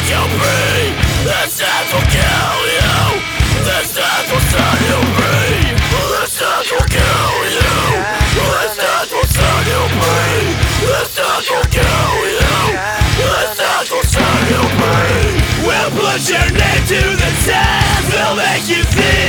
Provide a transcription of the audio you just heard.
you free. This death will kill you. This death will set you free. This death will kill you. This death will set you free. This death will kill you. This death will set you free. We'll put your name to the test. We'll make you feel